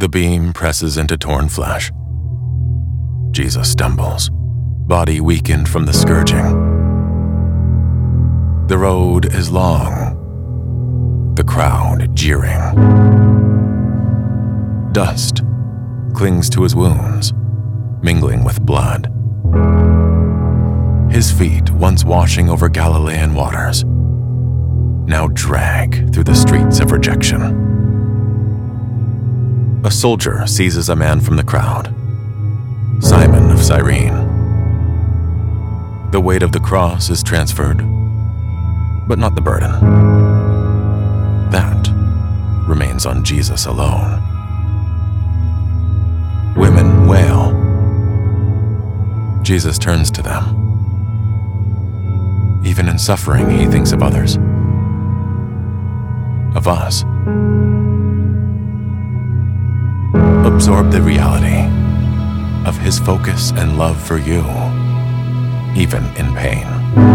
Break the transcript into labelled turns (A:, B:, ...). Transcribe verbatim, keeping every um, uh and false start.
A: The beam presses into torn flesh. Jesus stumbles, body weakened from the scourging. The road is long, the crowd jeering. Dust clings to his wounds, mingling with blood. His feet, once washing over Galilean waters, now drag through the streets of rejection. A soldier seizes a man from the crowd, Simon of Cyrene. The weight of the cross is transferred, but not the burden. That remains on Jesus alone. Women wail. Jesus turns to them. Even in suffering, he thinks of others, of us. Absorb the reality of his focus and love for you, even in pain.